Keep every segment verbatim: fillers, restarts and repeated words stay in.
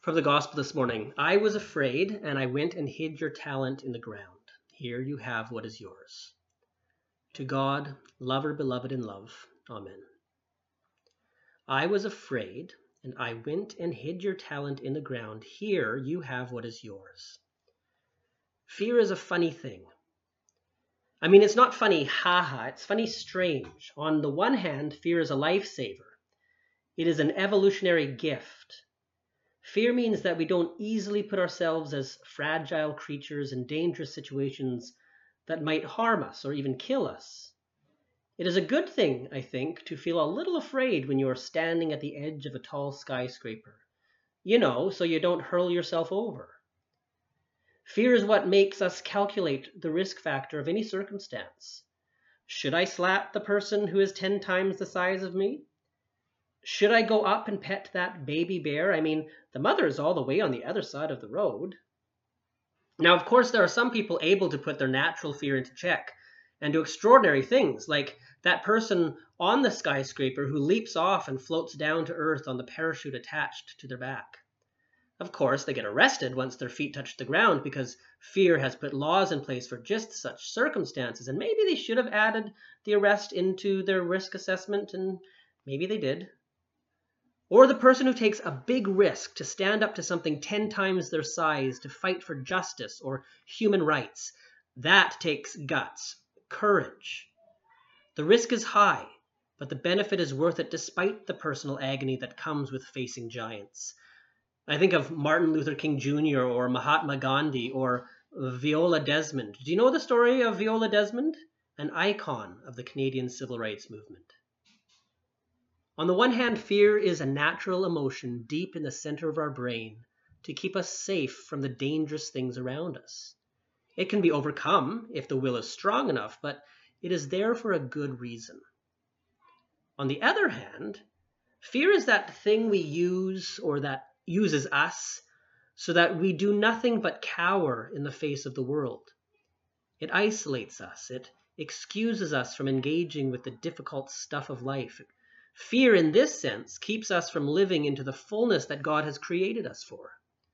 From the gospel this morning, I was afraid, and I went and hid your talent in the ground. Here you have what is yours. To God, lover, beloved in love. Amen. I was afraid, and I went and hid your talent in the ground. Here you have what is yours. Fear is a funny thing. I mean, it's not funny, haha, it's funny strange. On the one hand, fear is a lifesaver. It is an evolutionary gift. Fear means that we don't easily put ourselves as fragile creatures in dangerous situations that might harm us or even kill us. It is a good thing, I think, to feel a little afraid when you are standing at the edge of a tall skyscraper. You know, so you don't hurl yourself over. Fear is what makes us calculate the risk factor of any circumstance. Should I slap the person who is ten times the size of me? Should I go up and pet that baby bear? I mean, the mother is all the way on the other side of the road. Now, of course, there are some people able to put their natural fear into check and do extraordinary things, like that person on the skyscraper who leaps off and floats down to earth on the parachute attached to their back. Of course, they get arrested once their feet touch the ground because fear has put laws in place for just such circumstances, and maybe they should have added the arrest into their risk assessment, and maybe they did. Or the person who takes a big risk to stand up to something ten times their size to fight for justice or human rights. That takes guts, courage. The risk is high, but the benefit is worth it despite the personal agony that comes with facing giants. I think of Martin Luther King Junior or Mahatma Gandhi or Viola Desmond. Do you know the story of Viola Desmond? An icon of the Canadian civil rights movement. On the one hand, fear is a natural emotion deep in the center of our brain to keep us safe from the dangerous things around us. It can be overcome if the will is strong enough, but it is there for a good reason. On the other hand, fear is that thing we use or that uses us so that we do nothing but cower in the face of the world. It isolates us. It excuses us from engaging with the difficult stuff of life. Fear, in this sense, keeps us from living into the fullness that God has created us for.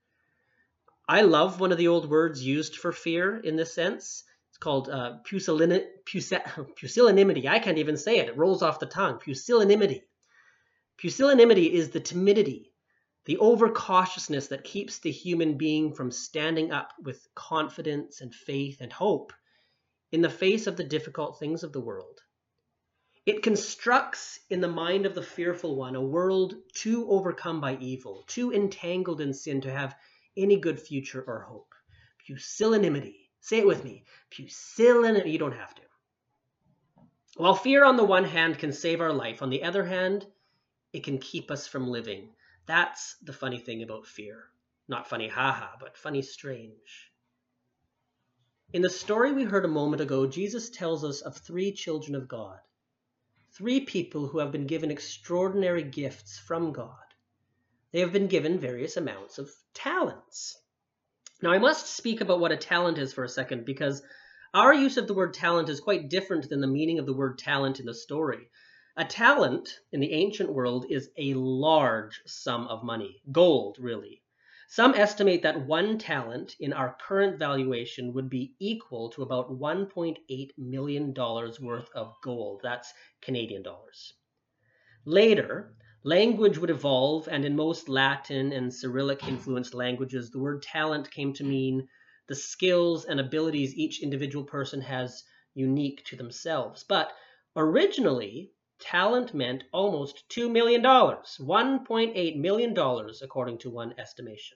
I love one of the old words used for fear in this sense. It's called uh, pusillan- pusil- pusillanimity. I can't even say it. It rolls off the tongue. Pusillanimity. Pusillanimity is the timidity, the overcautiousness that keeps the human being from standing up with confidence and faith and hope in the face of the difficult things of the world. It constructs in the mind of the fearful one a world too overcome by evil, too entangled in sin to have any good future or hope. Pusillanimity. Say it with me. Pusillanimity. You don't have to. While fear on the one hand can save our life, on the other hand, it can keep us from living. That's the funny thing about fear. Not funny haha, but funny strange. In the story we heard a moment ago, Jesus tells us of three children of God. Three people who have been given extraordinary gifts from God. They have been given various amounts of talents. Now, I must speak about what a talent is for a second, because our use of the word talent is quite different than the meaning of the word talent in the story. A talent in the ancient world is a large sum of money, gold, really. Some estimate that one talent in our current valuation would be equal to about one point eight million dollars worth of gold. That's Canadian dollars. Later, language would evolve, and in most Latin and Cyrillic influenced languages, the word talent came to mean the skills and abilities each individual person has unique to themselves. But originally, talent meant almost two million dollars, one point eight million dollars according to one estimation.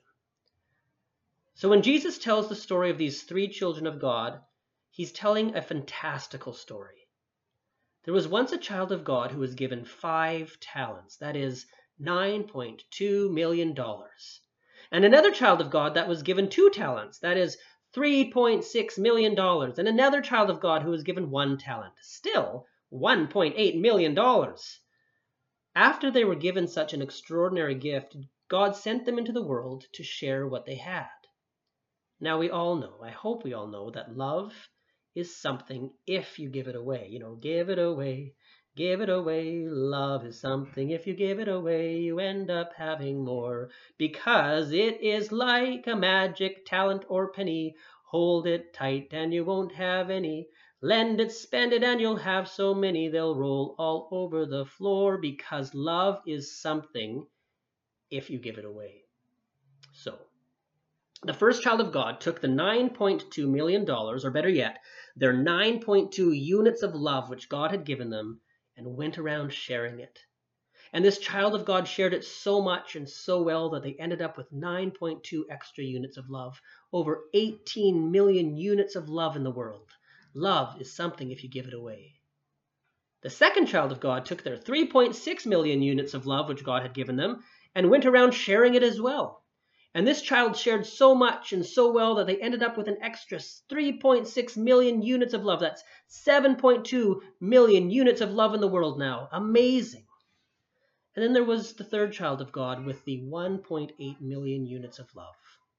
So when Jesus tells the story of these three children of God, he's telling a fantastical story. There was once a child of God who was given five talents, that is nine point two million dollars. And another child of God that was given two talents, that is three point six million dollars. And another child of God who was given one talent, still one point eight million dollars. After they were given such an extraordinary gift, God sent them into the world to share what they had. Now we all know, I hope we all know, that love is something if you give it away. You know, give it away, Give it away. Love is something. If you give it away, you end up having more. Because it is like a magic talent or penny. Hold it tight and you won't have any. Lend it, spend it, and you'll have so many. They'll roll all over the floor. Because love is something if you give it away. So, the first child of God took the nine point two million dollars, or better yet, their nine point two units of love which God had given them, and went around sharing it. And this child of God shared it so much and so well that they ended up with nine point two extra units of love, over eighteen million units of love in the world. Love is something if you give it away. The second child of God took their three point six million units of love which God had given them and went around sharing it as well. And this child shared so much and so well that they ended up with an extra three point six million units of love. That's seven point two million units of love in the world now. Amazing. And then there was the third child of God with the one point eight million units of love.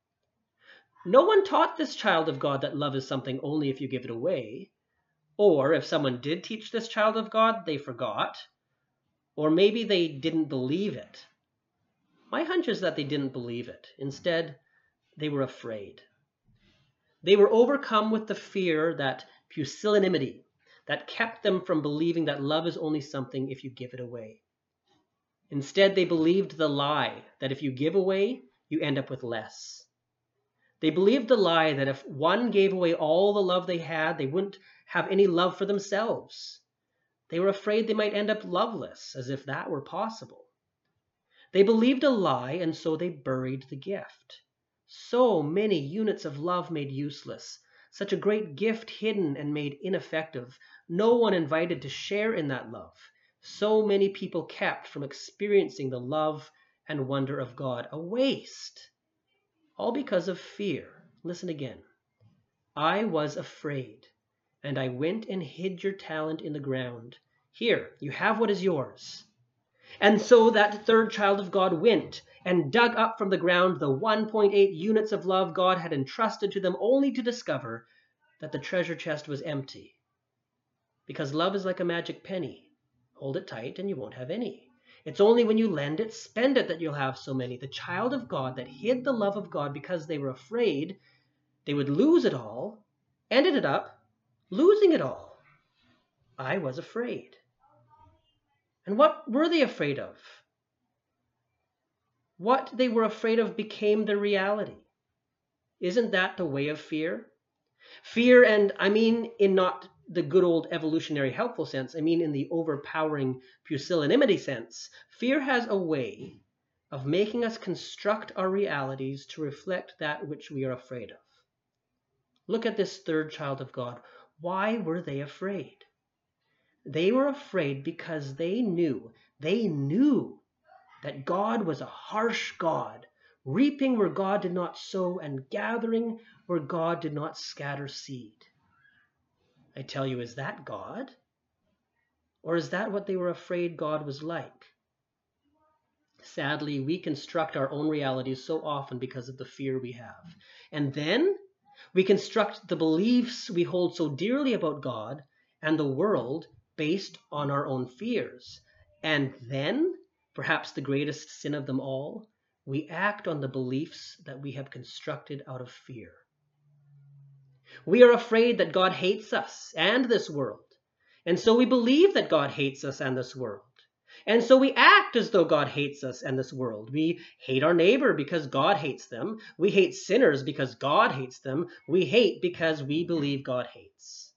No one taught this child of God that love is something only if you give it away. Or if someone did teach this child of God, they forgot. Or maybe they didn't believe it. My hunch is that they didn't believe it. Instead, they were afraid. They were overcome with the fear, that pusillanimity, that kept them from believing that love is only something if you give it away. Instead, they believed the lie that if you give away, you end up with less. They believed the lie that if one gave away all the love they had, they wouldn't have any love for themselves. They were afraid they might end up loveless, as if that were possible. They believed a lie, and so they buried the gift. So many units of love made useless, such a great gift hidden and made ineffective, no one invited to share in that love. So many people kept from experiencing the love and wonder of God. A waste. All because of fear. Listen again. I was afraid, and I went and hid your talent in the ground. Here, you have what is yours. And so that third child of God went and dug up from the ground the one point eight units of love God had entrusted to them, only to discover that the treasure chest was empty. Because love is like a magic penny. Hold it tight and you won't have any. It's only when you lend it, spend it, that you'll have so many. The child of God that hid the love of God because they were afraid they would lose it all, ended up losing it all. I was afraid. And what were they afraid of? What they were afraid of became their reality. Isn't that the way of fear? Fear, and I mean in not the good old evolutionary helpful sense, I mean in the overpowering pusillanimity sense. Fear has a way of making us construct our realities to reflect that which we are afraid of. Look at this third child of God. Why were they afraid? They were afraid because they knew, they knew that God was a harsh God, reaping where God did not sow and gathering where God did not scatter seed. I tell you, is that God? Or is that what they were afraid God was like? Sadly, we construct our own realities so often because of the fear we have. And then we construct the beliefs we hold so dearly about God and the world based on our own fears. And then, perhaps the greatest sin of them all, we act on the beliefs that we have constructed out of fear. We are afraid that God hates us and this world. And so we believe that God hates us and this world. And so we act as though God hates us and this world. We hate our neighbor because God hates them. We hate sinners because God hates them. We hate because we believe God hates.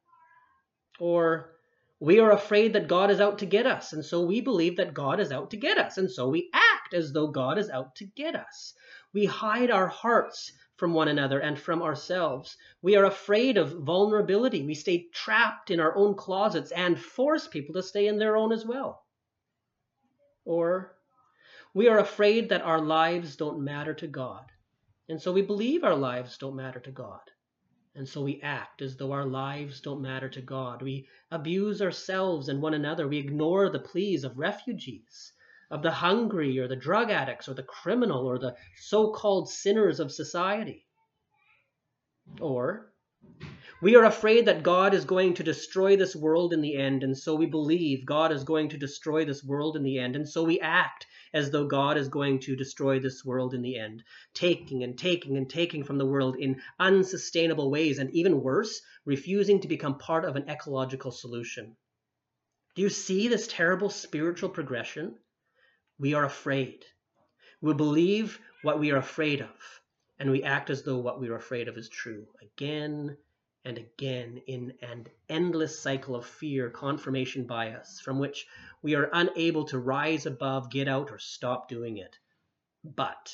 Or we are afraid that God is out to get us, and so we believe that God is out to get us, and so we act as though God is out to get us. We hide our hearts from one another and from ourselves. We are afraid of vulnerability. We stay trapped in our own closets and force people to stay in their own as well. Or we are afraid that our lives don't matter to God, and so we believe our lives don't matter to God. And so we act as though our lives don't matter to God. We abuse ourselves and one another. We ignore the pleas of refugees, of the hungry or the drug addicts or the criminal or the so-called sinners of society. Or We are afraid that God is going to destroy this world in the end, and so we believe God is going to destroy this world in the end, and so we act as though God is going to destroy this world in the end, taking and taking and taking from the world in unsustainable ways, and even worse, refusing to become part of an ecological solution. Do you see this terrible spiritual progression? We are afraid. We believe what we are afraid of, and we act as though what we are afraid of is true, again and again, in an endless cycle of fear, confirmation bias, from which we are unable to rise above, get out, or stop doing it. But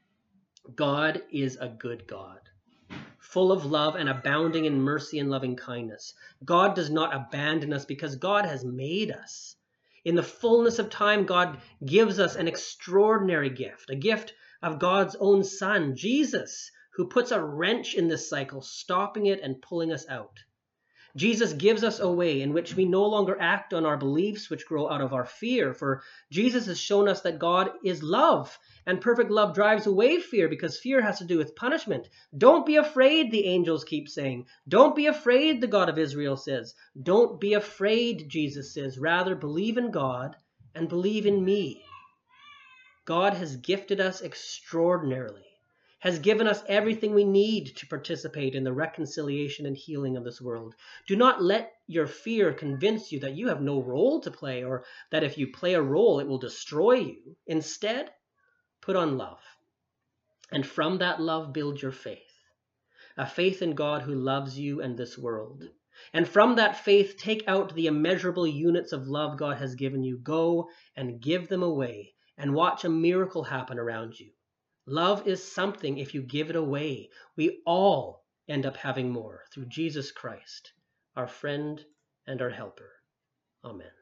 God is a good God, full of love and abounding in mercy and loving kindness. God does not abandon us because God has made us. In the fullness of time, God gives us an extraordinary gift, a gift of God's own Son, Jesus, who puts a wrench in this cycle, stopping it and pulling us out. Jesus gives us a way in which we no longer act on our beliefs which grow out of our fear, for Jesus has shown us that God is love, and perfect love drives away fear because fear has to do with punishment. Don't be afraid, the angels keep saying. Don't be afraid, the God of Israel says. Don't be afraid, Jesus says. Rather, believe in God and believe in me. God has gifted us extraordinarily, has given us everything we need to participate in the reconciliation and healing of this world. Do not let your fear convince you that you have no role to play, or that if you play a role, it will destroy you. Instead, put on love. And from that love, build your faith. A faith in God who loves you and this world. And from that faith, take out the immeasurable units of love God has given you. Go and give them away and watch a miracle happen around you. Love is something if you give it away. We all end up having more through Jesus Christ, our friend and our helper. Amen.